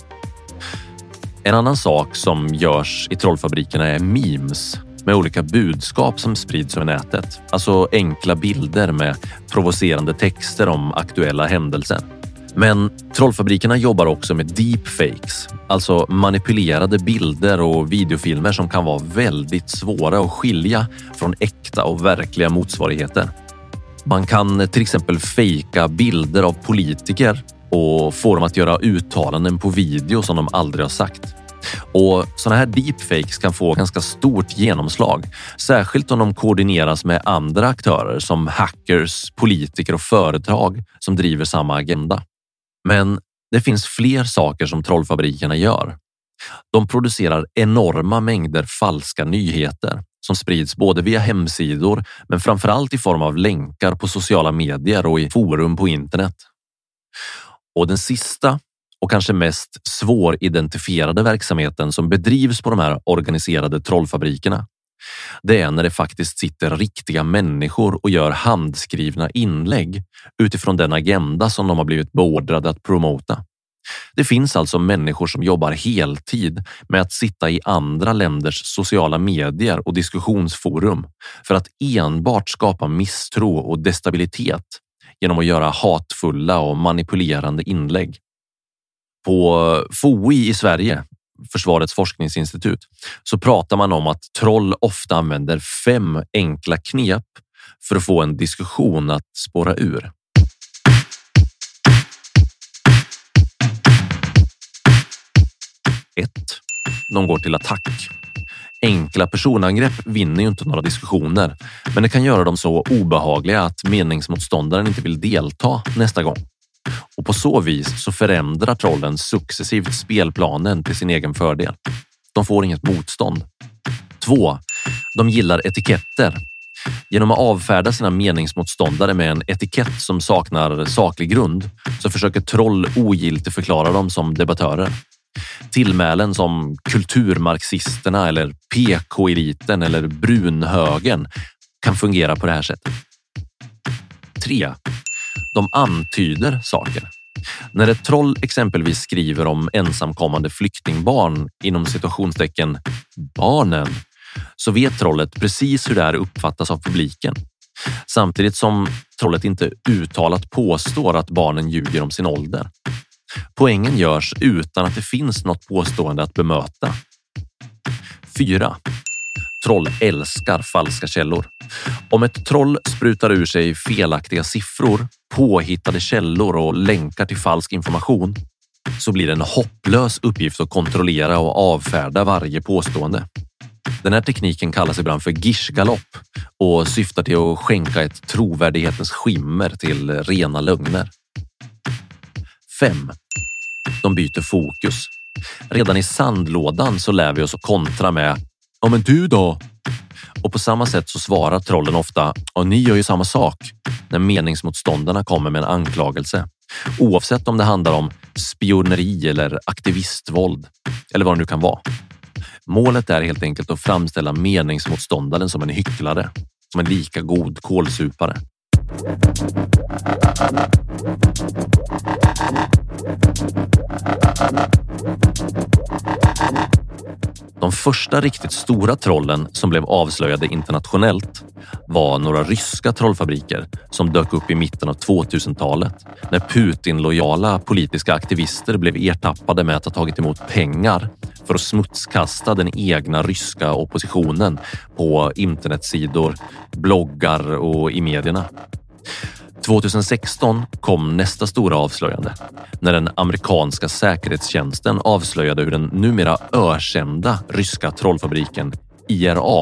Speaker 11: En annan sak som görs i trollfabrikerna är memes med olika budskap som sprids över nätet. Alltså enkla bilder med provocerande texter om aktuella händelser. Men trollfabrikerna jobbar också med deepfakes, alltså manipulerade bilder och videofilmer som kan vara väldigt svåra att skilja från äkta och verkliga motsvarigheter. Man kan till exempel fejka bilder av politiker och få dem att göra uttalanden på video som de aldrig har sagt. Och sådana här deepfakes kan få ganska stort genomslag, särskilt om de koordineras med andra aktörer som hackers, politiker och företag som driver samma agenda. Men det finns fler saker som trollfabrikerna gör. De producerar enorma mängder falska nyheter som sprids både via hemsidor men framförallt i form av länkar på sociala medier och i forum på internet. Och den sista och kanske mest svåridentifierade verksamheten som bedrivs på de här organiserade trollfabrikerna, det är när det faktiskt sitter riktiga människor och gör handskrivna inlägg utifrån den agenda som de har blivit beordrade att promota. Det finns alltså människor som jobbar heltid med att sitta i andra länders sociala medier och diskussionsforum för att enbart skapa misstro och destabilitet genom att göra hatfulla och manipulerande inlägg. På F O I i Sverige, Försvarets forskningsinstitut, så pratar man om att troll ofta använder fem enkla knep för att få en diskussion att spåra ur. ett. De går till attack. Enkla personangrepp vinner ju inte några diskussioner, men det kan göra dem så obehagliga att meningsmotståndaren inte vill delta nästa gång. Och på så vis så förändrar trollen successivt spelplanen till sin egen fördel. De får inget motstånd. två. De gillar etiketter. Genom att avfärda sina meningsmotståndare med en etikett som saknar saklig grund så försöker troll ogiltigt förklara dem som debattörer. Tillmälen som kulturmarxisterna eller P K-eliten eller brunhögen kan fungera på det här sättet. tre. De antyder saker. När ett troll exempelvis skriver om ensamkommande flyktingbarn inom situationstecken barnen, så vet trollet precis hur det här uppfattas av publiken. Samtidigt som trollet inte uttalat påstår att barnen ljuger om sin ålder. Poängen görs utan att det finns något påstående att bemöta. fyra. Troll älskar falska källor. Om ett troll sprutar ur sig felaktiga siffror, påhittade källor och länkar till falsk information, så blir det en hopplös uppgift att kontrollera och avfärda varje påstående. Den här tekniken kallas ibland för gish-galopp och syftar till att skänka ett trovärdighetens skimmer till rena lögner. fem. De byter fokus. Redan i sandlådan så lär vi oss att kontra med "Ja men du då?" Och på samma sätt så svarar trollen ofta "Ja, ni gör ju samma sak" när meningsmotståndarna kommer med en anklagelse. Oavsett om det handlar om spioneri eller aktivistvåld eller vad det nu kan vara. Målet är helt enkelt att framställa meningsmotståndaren som en hycklare, som en lika god kålsupare. De första riktigt stora trollen som blev avslöjade internationellt var några ryska trollfabriker som dök upp i mitten av tvåtusentalet när Putin-lojala politiska aktivister blev ertappade med att ha tagit emot pengar för att smutskasta den egna ryska oppositionen på internetsidor, bloggar och i medierna. tjugohundrasexton kom nästa stora avslöjande när den amerikanska säkerhetstjänsten avslöjade hur den numera ökända ryska trollfabriken I R A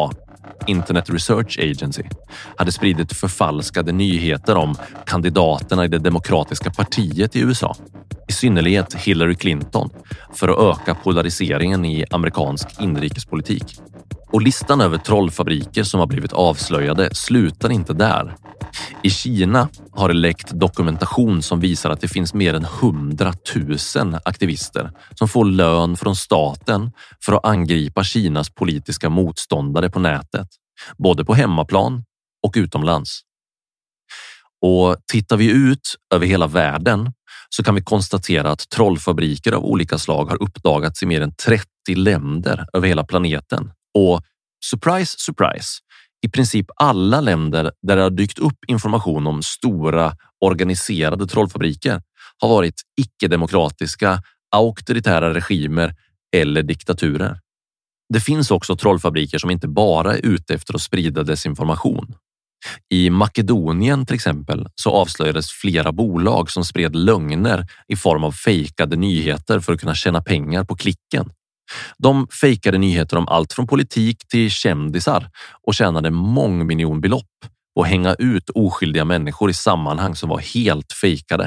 Speaker 11: Internet Research Agency, hade spridit förfalskade nyheter om kandidaterna i det demokratiska partiet i U S A, i synnerhet Hillary Clinton, för att öka polariseringen i amerikansk inrikespolitik. Och listan över trollfabriker som har blivit avslöjade slutar inte där. I Kina har det läckt dokumentation som visar att det finns mer än hundratusen aktivister som får lön från staten för att angripa Kinas politiska motståndare på nätet, både på hemmaplan och utomlands. Och tittar vi ut över hela världen så kan vi konstatera att trollfabriker av olika slag har uppdagats i mer än trettio länder över hela planeten. Och surprise, surprise, i princip alla länder där det har dykt upp information om stora organiserade trollfabriker har varit icke-demokratiska, auktoritära regimer eller diktaturer. Det finns också trollfabriker som inte bara är ute efter att sprida desinformation. I Makedonien till exempel så avslöjades flera bolag som spred lögner i form av fejkade nyheter för att kunna tjäna pengar på klicken. De fejkade nyheter om allt från politik till kändisar och tjänade mångmiljonbelopp och hänga ut oskyldiga människor i sammanhang som var helt fejkade.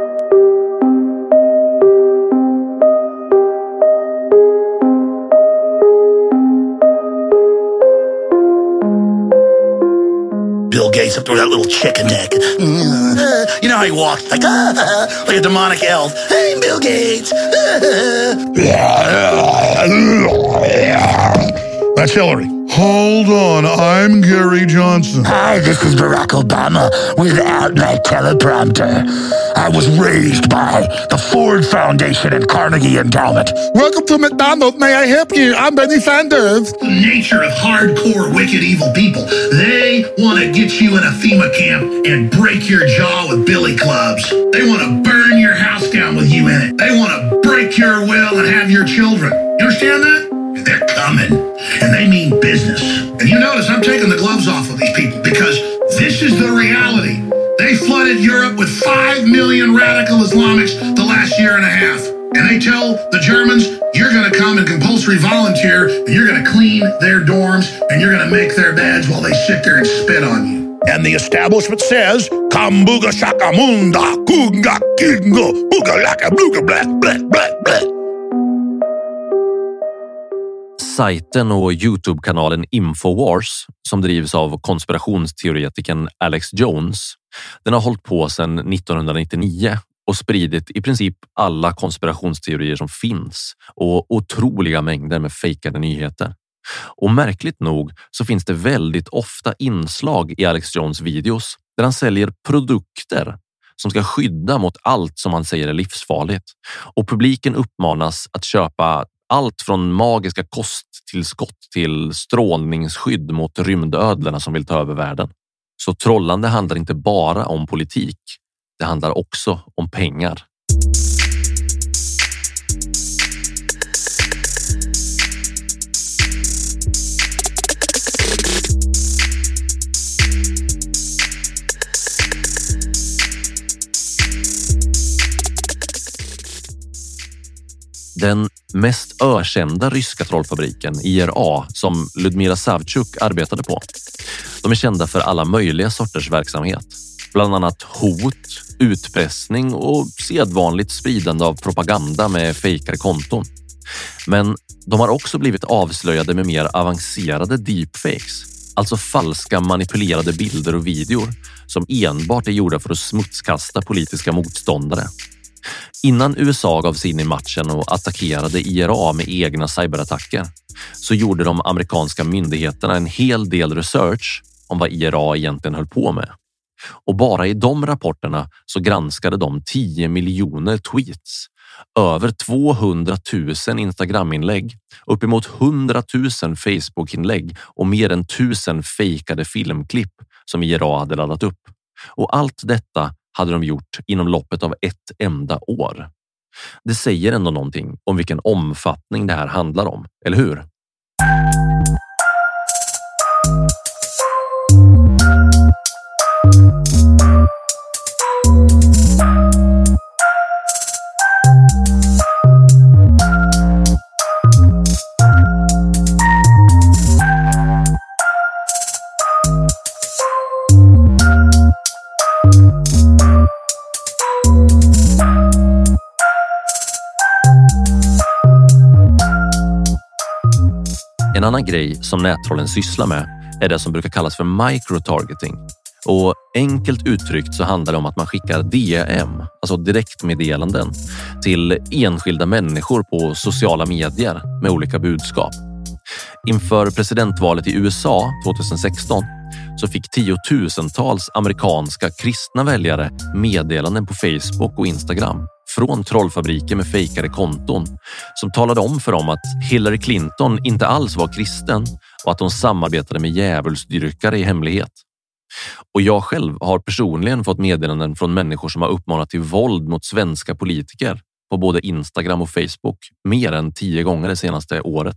Speaker 19: Bill Gates up there with that little chicken neck. You know how he walks like, ah, like a demonic elf. Hey, Bill Gates.
Speaker 5: That's Hillary. Hold on, I'm Gary Johnson.
Speaker 19: Hi, this is Barack Obama without my teleprompter. I was raised by the Ford Foundation and Carnegie Endowment.
Speaker 5: Welcome to McDonald's. May I help you? I'm Bernie Sanders.
Speaker 19: The nature of hardcore, wicked, evil people. They want to get you in a FEMA camp and break your jaw with billy clubs. They want to burn your house down with you in it. They want to break your will and have your children. You understand that? They're coming, and they mean business. And you notice I'm taking the gloves off of these people because this is the reality. They flooded Europe with five million radical Islamics the last year and a half. And they tell the Germans, you're going to come and compulsory volunteer, and you're going to clean their dorms, and you're going to make their beds while they sit there and spit on you.
Speaker 5: And the establishment says, Kambuga shakamunda, kunga kingo, buga laka bluga blah, blah, blah, blah.
Speaker 11: Sajten och YouTube-kanalen Infowars, som drivs av konspirationsteoretikern Alex Jones, den har hållit på sedan nittonhundranittionio och spridit i princip alla konspirationsteorier som finns och otroliga mängder med fejkade nyheter. Och märkligt nog så finns det väldigt ofta inslag i Alex Jones videos där han säljer produkter som ska skydda mot allt som han säger är livsfarligt. Och publiken uppmanas att köpa allt från magiska kosttillskott till strålningsskydd mot rymdödlorna som vill ta över världen. Så trollande handlar inte bara om politik. Det handlar också om pengar. Den mest ökända ryska trollfabriken, I R A, som Ludmila Savchuk arbetade på. De är kända för alla möjliga sorters verksamhet. Bland annat hot, utpressning och sedvanligt spridande av propaganda med fejkade konton. Men de har också blivit avslöjade med mer avancerade deepfakes. Alltså falska manipulerade bilder och videor som enbart är gjorda för att smutskasta politiska motståndare. Innan U S A gav sig in i matchen och attackerade I R A med egna cyberattacker så gjorde de amerikanska myndigheterna en hel del research om vad I R A egentligen höll på med. Och bara i de rapporterna så granskade de tio miljoner tweets, över tvåhundratusen Instagram-inlägg, uppemot hundratusen Facebook-inlägg och mer än tusen fejkade filmklipp som I R A hade laddat upp. Och allt detta hade de gjort inom loppet av ett enda år. Det säger ändå någonting om vilken omfattning det här handlar om, eller hur? En annan grej som nättrollen sysslar med är det som brukar kallas för microtargeting. Och enkelt uttryckt så handlar det om att man skickar D M, alltså direktmeddelanden, till enskilda människor på sociala medier med olika budskap. Inför presidentvalet i U S A tjugohundrasexton så fick tiotusentals amerikanska kristna väljare meddelanden på Facebook och Instagram från trollfabriker med fejkade konton som talade om för dem att Hillary Clinton inte alls var kristen och att de samarbetade med djävulsdyrkare i hemlighet. Och jag själv har personligen fått meddelanden från människor som har uppmanat till våld mot svenska politiker på både Instagram och Facebook mer än tio gånger det senaste året.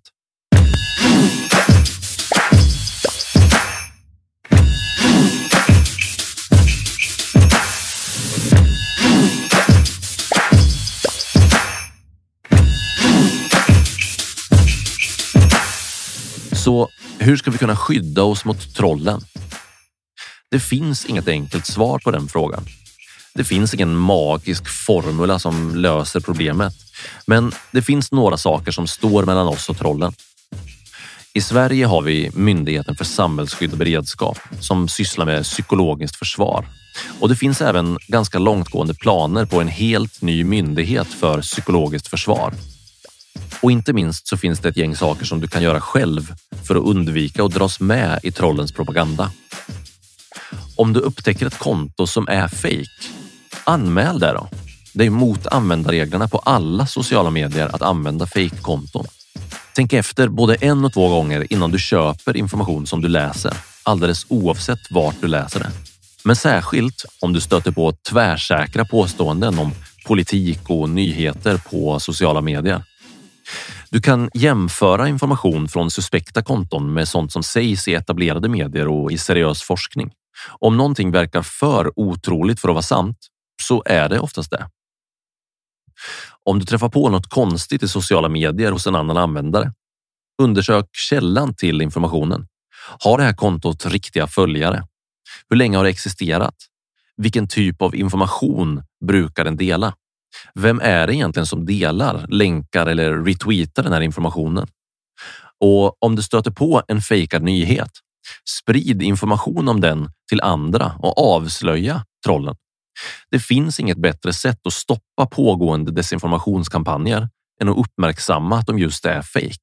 Speaker 11: Så hur ska vi kunna skydda oss mot trollen? Det finns inget enkelt svar på den frågan. Det finns ingen magisk formula som löser problemet. Men det finns några saker som står mellan oss och trollen. I Sverige har vi Myndigheten för samhällsskydd och beredskap som sysslar med psykologiskt försvar. Och det finns även ganska långtgående planer på en helt ny myndighet för psykologiskt försvar. Och inte minst så finns det ett gäng saker som du kan göra själv för att undvika att dras med i trollens propaganda. Om du upptäcker ett konto som är fake, anmäl det då. Det är mot användarreglerna på alla sociala medier att använda fake-konton. Tänk efter både en och två gånger innan du köper information som du läser, alldeles oavsett vart du läser det. Men särskilt om du stöter på tvärsäkra påståenden om politik och nyheter på sociala medier. Du kan jämföra information från suspekta konton med sånt som sägs i etablerade medier och i seriös forskning. Om någonting verkar för otroligt för att vara sant, så är det oftast det. Om du träffar på något konstigt i sociala medier hos en annan användare, undersök källan till informationen. Har det här kontot riktiga följare? Hur länge har det existerat? Vilken typ av information brukar den dela? Vem är det egentligen som delar, länkar eller retweetar den här informationen? Och om du stöter på en fejkad nyhet, sprid information om den till andra och avslöja trollen. Det finns inget bättre sätt att stoppa pågående desinformationskampanjer än att uppmärksamma att de just är fake.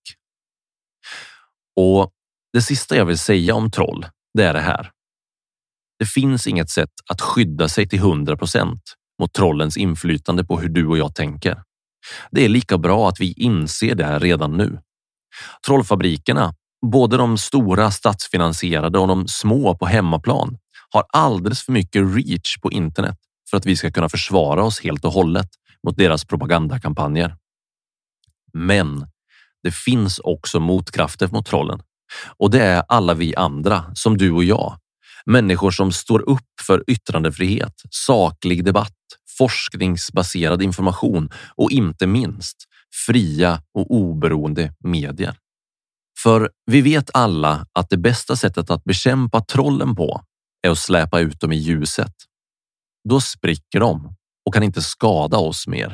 Speaker 11: Och det sista jag vill säga om troll, det är det här. Det finns inget sätt att skydda sig till hundra procent mot trollens inflytande på hur du och jag tänker. Det är lika bra att vi inser det här redan nu. Trollfabrikerna, både de stora statsfinansierade och de små på hemmaplan, har alldeles för mycket reach på internet för att vi ska kunna försvara oss helt och hållet mot deras propagandakampanjer. Men det finns också motkrafter mot trollen. Och det är alla vi andra, som du och jag. Människor som står upp för yttrandefrihet, saklig debatt, forskningsbaserad information och inte minst fria och oberoende medier. För vi vet alla att det bästa sättet att bekämpa trollen på är att släpa ut dem i ljuset. Då spricker de och kan inte skada oss mer.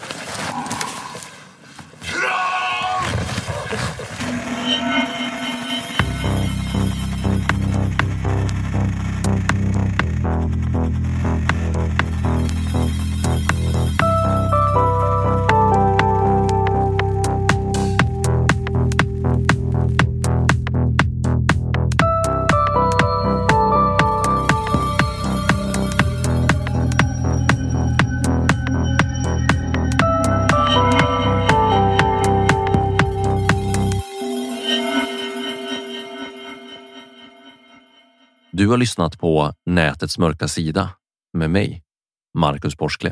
Speaker 11: Du har lyssnat på Nätets mörka sida med mig, Marcus Porskle.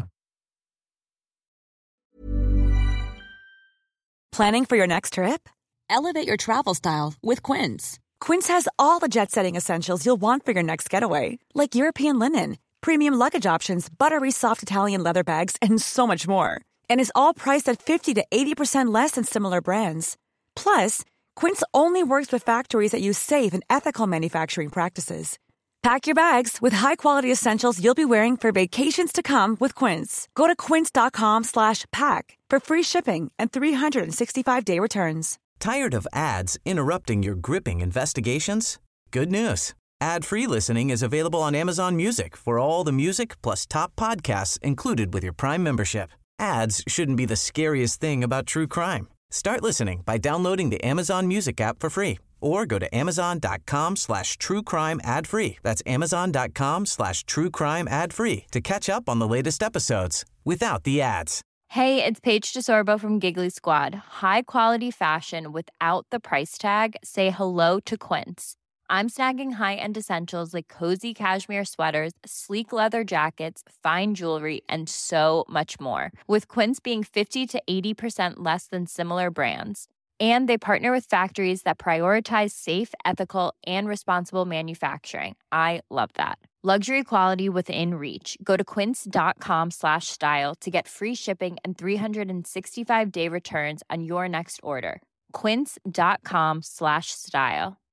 Speaker 12: Planning for your next trip?
Speaker 20: Elevate your travel style with Quince.
Speaker 12: Quince has all the jet-setting essentials you'll want for your next getaway, like European linen, premium luggage options, buttery soft Italian leather bags, and so much more. And is all priced at fifty to eighty percent less than similar brands. Plus, Quince only works with factories that use safe and ethical manufacturing practices. Pack your bags with high-quality essentials you'll be wearing for vacations to come with Quince. Go to quince dot com slash pack for free shipping and three sixty-five day returns.
Speaker 3: Tired of ads interrupting your gripping investigations? Good news. Ad-free listening is available on Amazon Music for all the music plus top podcasts included with your Prime membership. Ads shouldn't be the scariest thing about true crime. Start listening by downloading the Amazon Music app for free or go to amazon.com slash true crime ad free. That's amazon.com slash true crime ad free to catch up on the latest episodes without the ads.
Speaker 21: Hey, it's Paige DeSorbo from Giggly Squad. High quality fashion without the price tag. Say hello to Quince. I'm snagging high-end essentials like cozy cashmere sweaters, sleek leather jackets, fine jewelry, and so much more. With Quince being fifty to eighty percent less than similar brands. And they partner with factories that prioritize safe, ethical, and responsible manufacturing. I love that. Luxury quality within reach. Go to quince.com slash style to get free shipping and three sixty-five day returns on your next order. Quince.com slash style.